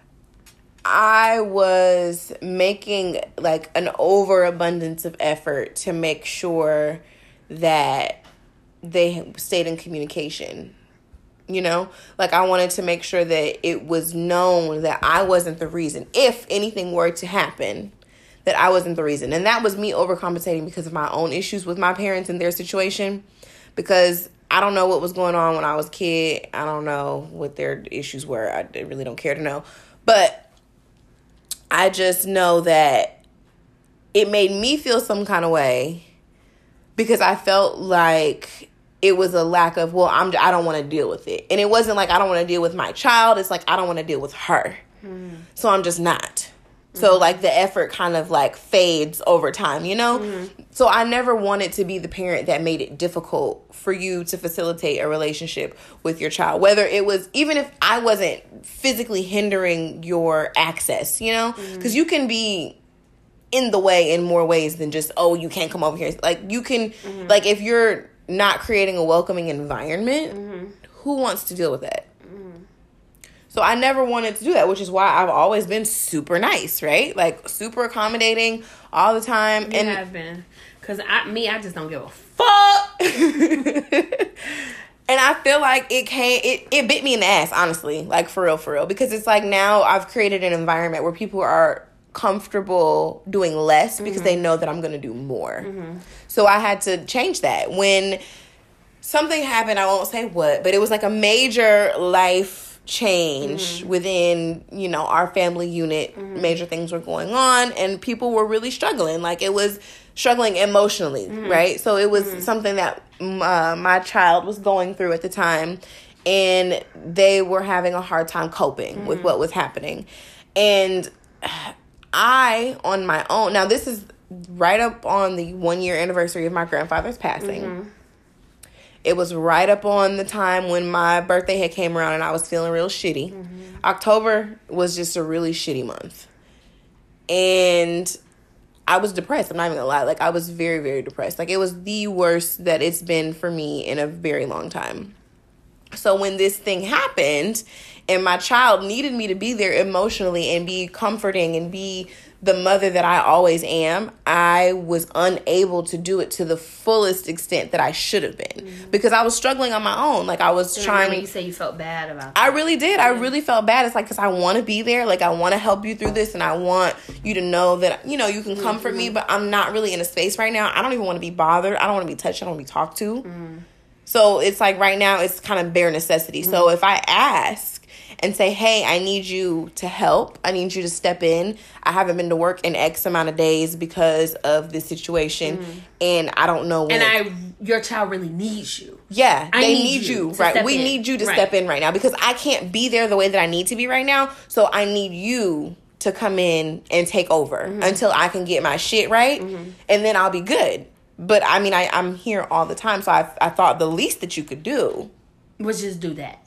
I was making like an overabundance of effort to make sure that they stayed in communication. Like I wanted to make sure that it was known that I wasn't the reason. If anything were to happen, that I wasn't the reason. And that was me overcompensating because of my own issues with my parents and their situation. Because I don't know what was going on when I was a kid. I don't know what their issues were. I really don't care to know. But I just know that it made me feel some kind of way because I felt like it was a lack of, I don't want to deal with it. And it wasn't like I don't want to deal with my child. It's like I don't want to deal with her. So I'm just not. So like the effort kind of like fades over time, So I never wanted to be the parent that made it difficult for you to facilitate a relationship with your child. Whether it was, even if I wasn't physically hindering your access, because you can be in the way in more ways than just, oh, you can't come over here. Like you can, like if you're not creating a welcoming environment, who wants to deal with that? So I never wanted to do that, which is why I've always been super nice, right? Like, super accommodating all the time. You have been. Because I just don't give a fuck. And I feel like it bit me in the ass, honestly. Like, for real. Because it's like, now I've created an environment where people are comfortable doing less because they know that I'm going to do more. So I had to change that. When something happened, I won't say what, but it was like a major life change within, you know, our family unit. Major things were going on and people were really struggling. Like, it was struggling emotionally, right? So it was something that my child was going through at the time, and they were having a hard time coping with what was happening. And I, on my own, now this is right up on the 1-year anniversary of my grandfather's passing. It was right up on the time when my birthday had came around and I was feeling real shitty. October was just a really shitty month. And I was depressed. I'm not even gonna lie. Like, I was very, very depressed. Like, it was the worst that it's been for me in a very long time. So when this thing happened and my child needed me to be there emotionally and be comforting and be the mother that I always am, I was unable to do it to the fullest extent that I should have been because I was struggling on my own. Like, I was trying. When you say you felt bad about that. I really did. I really felt bad. It's like, because I want to be there. Like, I want to help you through this, and I want you to know that, you know, you can comfort me, but I'm not really in a space right now. I don't even want to be bothered. I don't want to be touched. I don't want to be talked to. So it's like, right now it's kind of bare necessity. So if I ask and say, hey, I need you to help, I need you to step in, I haven't been to work in X amount of days because of this situation, and I don't know when. And your child really needs you. Yeah, they need you. Right. We need you to step in right now because I can't be there the way that I need to be right now. So I need you to come in and take over until I can get my shit right, and then I'll be good. But I mean, I'm here all the time, so I thought the least that you could do was just do that.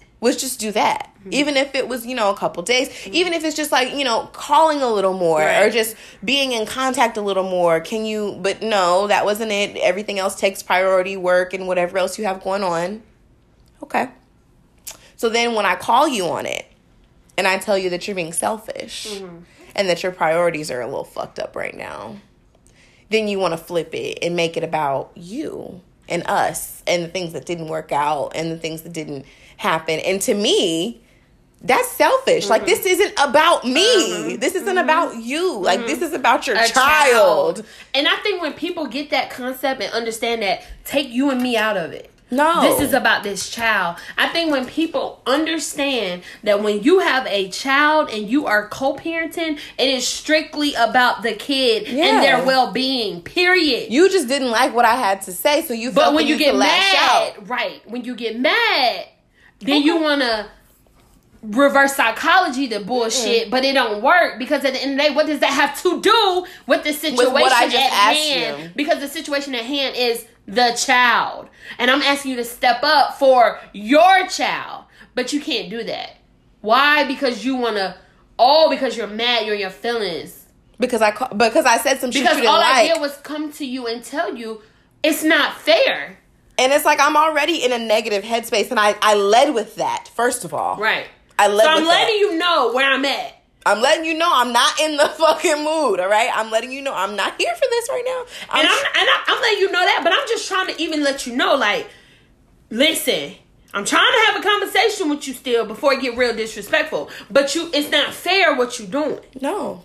Even if it was, you know, a couple days, even if it's just like, you know, calling a little more or just being in contact a little more. But no, that wasn't it. Everything else takes priority, work and whatever else you have going on. Okay. So then when I call you on it and I tell you that you're being selfish and that your priorities are a little fucked up right now, then you want to flip it and make it about you and us and the things that didn't work out and the things that didn't happen. And to me, that's selfish. Like, this isn't about me. This isn't about you. Like, this is about your child. And I think when people get that concept and understand that, take you and me out of it. No. This is about this child. I think when people understand that when you have a child and you are co-parenting, it is strictly about the kid and their well-being, period. You just didn't like what I had to say, so you felt when you get lash mad, out. Right. When you get mad, then you want to reverse psychology the bullshit, but it don't work because at the end of the day, what does that have to do with the situation at hand? Because the situation at hand is the child. And I'm asking you to step up for your child. But you can't do that. Why? Because you want to, because you're mad, you're in your feelings. Because I said some shit you didn't like. Because all I did was come to you and tell you it's not fair. And it's like, I'm already in a negative headspace, and I led with that, first of all. Right. I'm letting you know where I'm at. I'm letting you know I'm not in the fucking mood, all right? I'm letting you know I'm not here for this right now. I'm letting you know that, but I'm just trying to even let you know, like, listen, I'm trying to have a conversation with you still before it get real disrespectful. But it's not fair what you doing. No.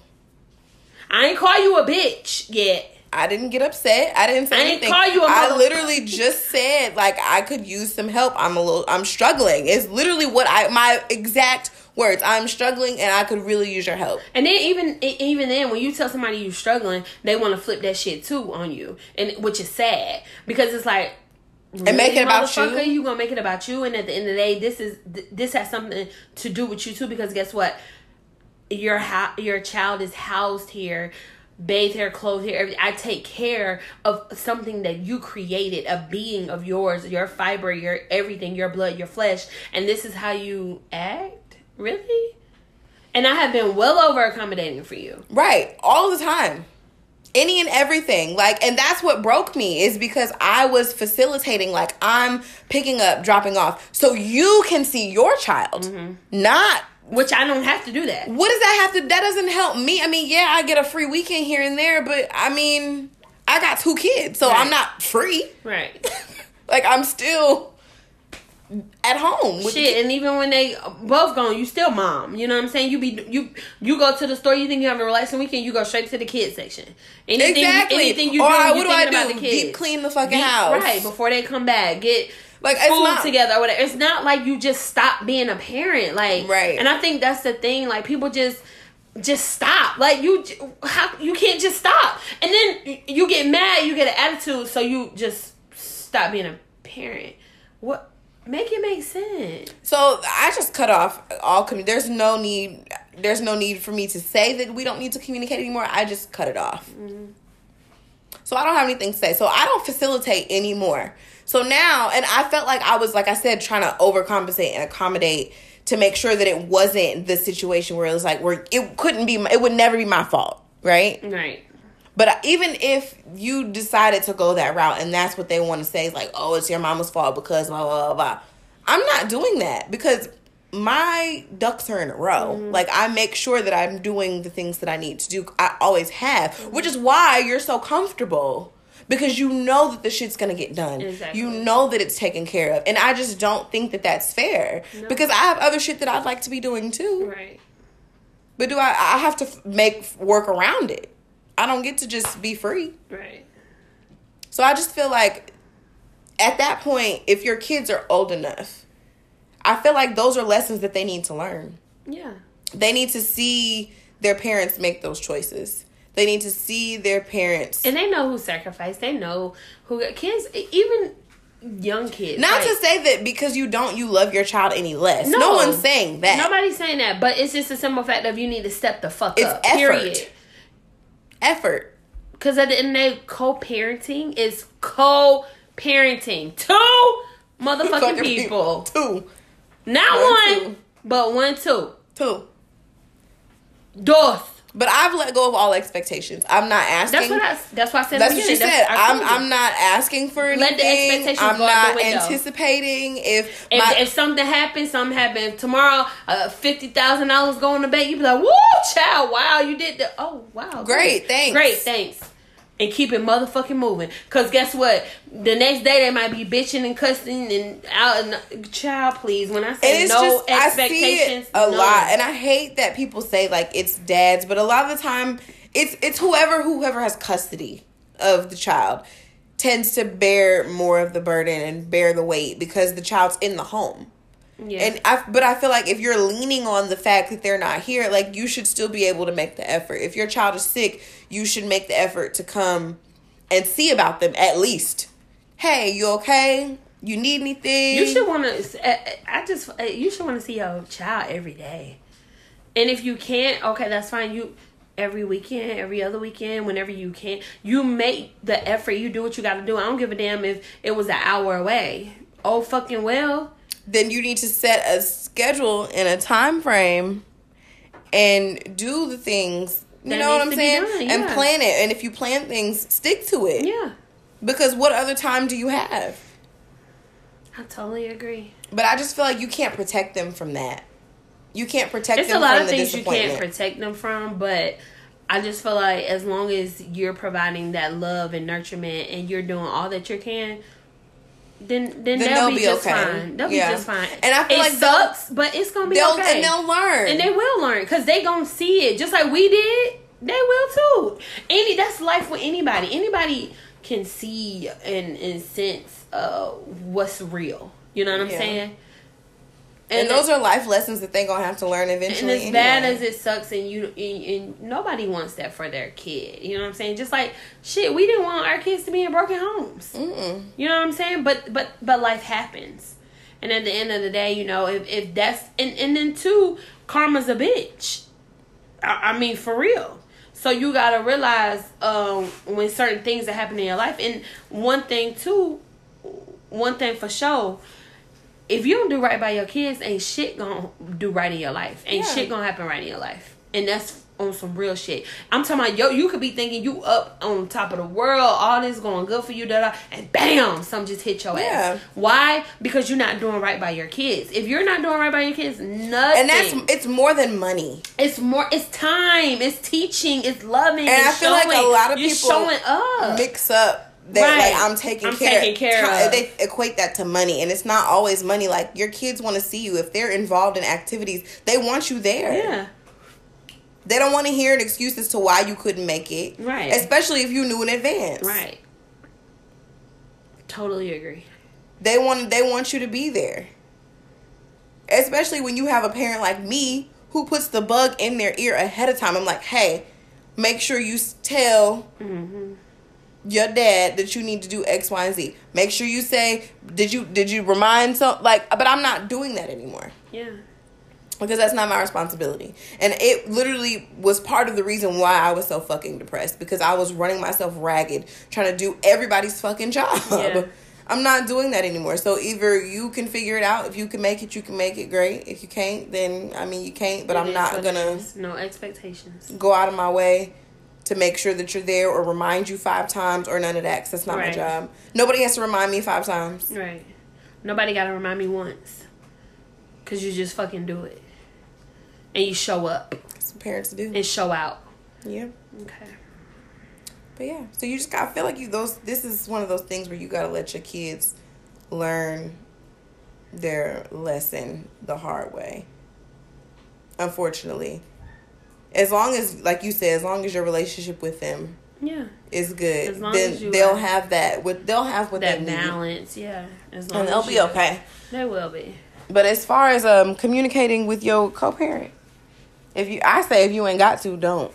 I ain't call you a bitch yet. I didn't get upset. I didn't say anything. I didn't call you a mother. I literally just said, like, I could use some help. I'm struggling. It's literally my exact words. I'm struggling and I could really use your help. And then even then, when you tell somebody you're struggling, they want to flip that shit too on you, and which is sad because it's like, really, and make it about you. You gonna make it about you, and at the end of the day, this has something to do with you too. Because guess what, your child is housed here, bathe here, clothe here. Everything. I take care of something that you created, a being of yours, your fiber, your everything, your blood, your flesh, and this is how you act. Really? And I have been well over accommodating for you. Right. All the time. Any and everything. Like, and that's what broke me, is because I was facilitating, like, I'm picking up, dropping off, so you can see your child. Not... Which I don't have to do that. What does that have to... That doesn't help me. I mean, yeah, I get a free weekend here and there, but, I mean, I got 2 kids, so I'm not free. Right. Like, I'm still at home. With Shit, and even when they both gone, you still mom. You know what I'm saying? You go to the store, you think you have a relaxing weekend, you go straight to the kids section. Anything you do, what do I about do? the kids. Deep clean the fucking house. Right, before they come back. Get like food together or whatever. It's not like you just stop being a parent. Like, right. And I think that's the thing. Like, people just stop. Like, you can't just stop. And then you get mad, you get an attitude, so you just stop being a parent. What? Make it make sense. So I just cut off all. There's no need for me to say that we don't need to communicate anymore. I just cut it off. So I don't have anything to say. So I don't facilitate anymore. So now, and I felt like I was, like I said, trying to overcompensate and accommodate to make sure that it wasn't the situation where it was like, where it would never be my fault, right? Right. But even if you decided to go that route and that's what they want to say, is like, oh, it's your mama's fault because blah, blah, blah, blah. I'm not doing that because my ducks are in a row. Like, I make sure that I'm doing the things that I need to do. I always have, which is why you're so comfortable, because you know that the shit's going to get done. Exactly. You know that it's taken care of. And I just don't think that that's fair because I have other shit that I'd like to be doing too. Right. But I have to make work around it. I don't get to just be free. Right. So I just feel like at that point, if your kids are old enough, I feel like those are lessons that they need to learn. Yeah. They need to see their parents make those choices. They need to see their parents. And they know who sacrificed. They know who... Kids, even young kids. Not to say that because you love your child any less. No one's saying that. Nobody's saying that. But it's just a simple fact of you need to step the fuck up. It's Period. Effort. Because at the end of the day, co-parenting is co-parenting. 2 motherfucking people. 2. Not one, but 1, 2. 2. Dos. But I've let go of all expectations. I'm not asking. That's why I said. That's what she said. I'm not asking for anything. Let the expectations I'm go out the not window. Anticipating if something happens, tomorrow. $50,000 going to bank. You be like, woo, child, wow, you did the. Oh wow, great, thanks. Great, thanks. And keep it motherfucking moving. Because guess what? The next day they might be bitching and cussing and out. And child, please. When I say no expectations. I see it a lot. And I hate that people say, like, it's dads. But a lot of the time, it's whoever has custody of the child tends to bear more of the burden and bear the weight because the child's in the home. Yeah. But I feel like if you're leaning on the fact that they're not here, like, you should still be able to make the effort. If your child is sick, you should make the effort to come and see about them at least. Hey, you okay? You need anything? You should want to. You should want to see your child every day. And if you can't, okay, that's fine. You every weekend, every other weekend, whenever you can, you make the effort. You do what you got to do. I don't give a damn if it was an hour away. Oh fucking well. Then you need to set a schedule and a time frame and do the things, you know what I'm saying? And plan it. And if you plan things, stick to it. Yeah. Because what other time do you have? I totally agree. But I just feel like you can't protect them from that. You can't protect them from the disappointment. There's a lot of things you can't protect them from, but I just feel like as long as you're providing that love and nurturement and you're doing all that you can, then they'll be just fine. They'll be just fine. And I feel like it sucks, but it's gonna be okay. And they'll learn. And they will learn because they gonna see it just like we did. They will too. That's life with anybody. Anybody can see and sense what's real. You know what I'm saying? And those are life lessons that they're gonna have to learn eventually. And as bad as it sucks, and nobody wants that for their kid. You know what I'm saying? Just like shit, we didn't want our kids to be in broken homes. Mm-mm. You know what I'm saying? But life happens, and at the end of the day, you know, if that's and then too, karma's a bitch. I mean, for real. So you gotta realize when certain things that happen in your life, and one thing for sure. If you don't do right by your kids, ain't shit gonna do right in your life. Ain't shit gonna happen right in your life. And that's on some real shit. I'm talking about, yo, you could be thinking you up on top of the world, all this going good for you, and bam, something just hit your ass. Why? Because you're not doing right by your kids. If you're not doing right by your kids, nothing. And it's more than money. It's time, it's teaching, it's loving, and I feel like a lot of people showing up. Mix up that like I'm taking care of. They equate that to money, and it's not always money. Like, your kids want to see you. If they're involved in activities, they want you there. Yeah. They don't want to hear an excuse as to why you couldn't make it. Right. Especially if you knew in advance. Right. Totally agree. They want you to be there. Especially when you have a parent like me who puts the bug in their ear ahead of time. I'm like, hey, make sure you tell your dad that you need to do X, Y, and Z. Make sure you say, did you remind but I'm not doing that anymore. Yeah. Because that's not my responsibility. And it literally was part of the reason why I was so fucking depressed. Because I was running myself ragged, trying to do everybody's fucking job. Yeah. I'm not doing that anymore. So either you can figure it out. If you can make it, you can make it. Great. If you can't, then, I mean, you can't. But I'm not going to... No expectations. Go out of my way to make sure that you're there or remind you 5 times or none of that. Because that's not my job. Nobody has to remind me 5 times. Right. Nobody got to remind me once. Because you just fucking do it. And you show up. That's what parents do. And show out. Yeah. Okay. But yeah. So you just gotta feel like this is one of those things where you gotta let your kids learn their lesson the hard way. Unfortunately. As long as, like you said, as long as your relationship with them is good, then they'll have that. They'll have what they need. That balance, yeah. As long and they'll be okay. They will be. But as far as communicating with your co-parent, if you ain't got to, don't.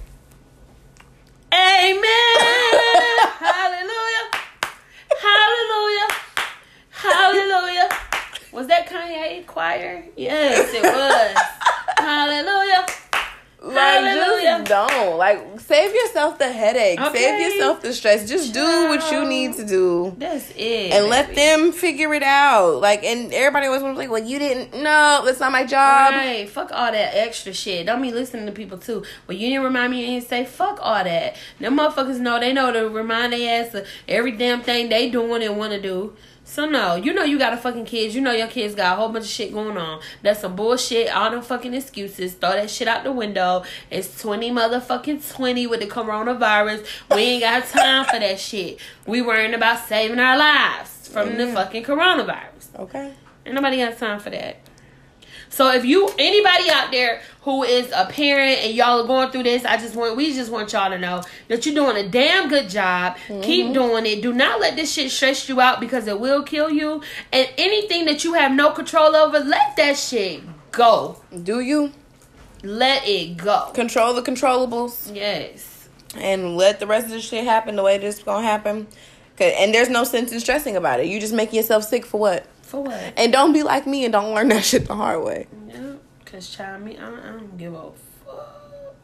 Amen. Hallelujah. Hallelujah. Hallelujah. Was that Kanye choir? Yes, it was. Hallelujah. Just don't. Like, save yourself the headache. Okay. Save yourself the stress. Just do what you need to do. That's it. And let them figure it out. Like, and everybody always wants to be like, well, you didn't. No, that's not my job. Right. Fuck all that extra shit. Don't be listening to people too. Well, you didn't remind me and say, fuck all that. Them motherfuckers know. They know to remind their ass of every damn thing they doing and want to do. So no, you know you got a fucking kids. You know your kids got a whole bunch of shit going on. That's some bullshit. All them fucking excuses. Throw that shit out the window. It's 20 with the coronavirus. We ain't got time for that shit. We worrying about saving our lives from the fucking coronavirus. Okay. Ain't nobody got time for that. So if anybody out there who is a parent and y'all are going through this, we just want y'all to know that you're doing a damn good job. Keep doing it. Do not let this shit stress you out because it will kill you. And anything that you have no control over, let that shit go. Do you? Let it go. Control the controllables. Yes. And let the rest of the shit happen the way it's gonna happen. And there's no sense in stressing about it. You just making yourself sick for what? For what? And don't be like me and don't learn that shit the hard way. Yeah, because child, I don't give a fuck.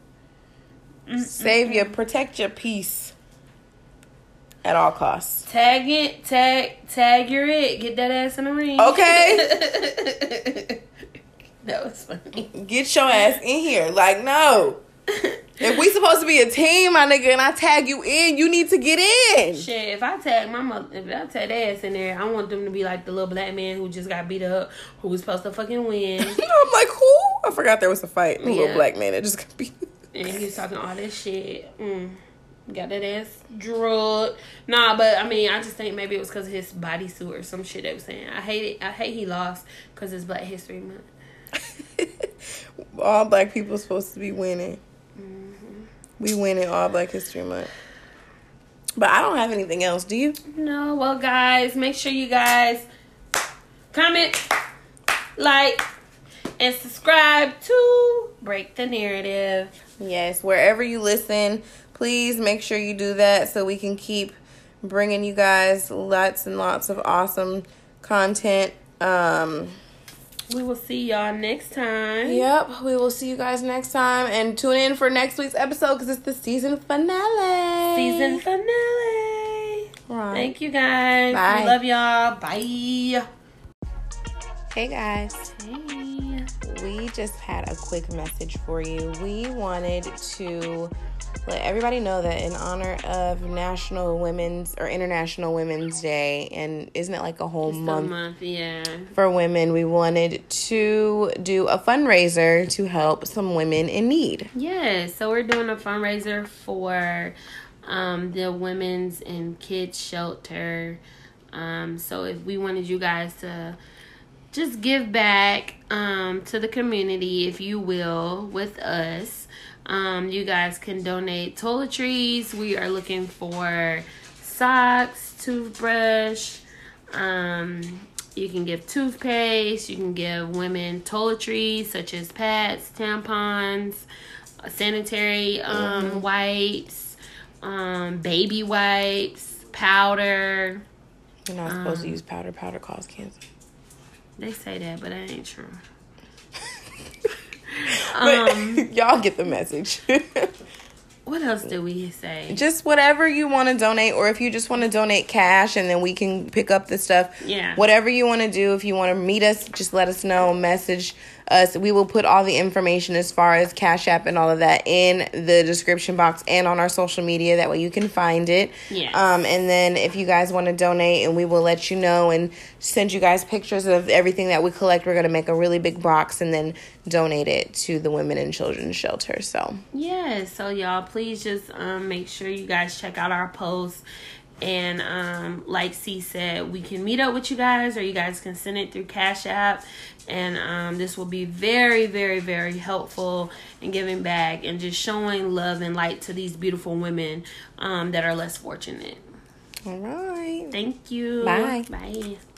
Protect your peace at all costs. Tag your it. Get that ass in the ring. Okay. That was funny. Get your ass in here. Like, no. If we supposed to be a team, my nigga, and I tag you in, you need to get in. Shit, if I tag their ass in there, I want them to be like the little black man who just got beat up, who was supposed to fucking win. I'm like, who? I forgot there was a fight. The little black man that just got beat up. And he was talking all this shit. Got that ass drugged. Nah, but I mean, I just think maybe it was because of his bodysuit or some shit they was saying. I hate it. I hate he lost because it's Black History Month. All black people are supposed to be winning. We winning all Black History Month. But I don't have anything else. Do you? No. Well, guys, make sure you guys comment, like, and subscribe to Break the Narrative. Yes, wherever you listen, please make sure you do that so we can keep bringing you guys lots and lots of awesome content. We will see y'all next time. Yep, we will see you guys next time. And tune in for next week's episode because it's the season finale. Season finale. Right. Thank you, guys. Bye. We love y'all. Bye. Hey, guys. Hey. We just had a quick message for you. We wanted to let everybody know that in honor of International Women's Day, and isn't it like a whole month yeah, for women, we wanted to do a fundraiser to help some women in need. Yeah, so we're doing a fundraiser for the Women's and Kids Shelter. So if we wanted you guys to just give back to the community, if you will, with us. You guys can donate toiletries. We are looking for socks, toothbrush. You can give toothpaste. You can give women toiletries such as pads, tampons, sanitary wipes, baby wipes, powder. You're not supposed to use powder. Powder causes cancer. They say that, but that ain't true. But y'all get the message. What else did we say? Just whatever you want to donate, or if you just want to donate cash and then we can pick up the stuff. Yeah. Whatever you want to do. If you want to meet us, just let us know. Message us. We will put all the information as far as Cash App and all of that in the description box and on our social media. That way you can find it. Yes. And then if you guys want to donate, and we will let you know and send you guys pictures of everything that we collect. We're going to make a really big box and then donate it to the Women and Children's Shelter. So yeah, so y'all please just make sure you guys check out our posts, and like C said, we can meet up with you guys, or you guys can send it through Cash App, and this will be very, very, very helpful in giving back and just showing love and light to these beautiful women that are less fortunate. all right, thank you. Bye. Bye.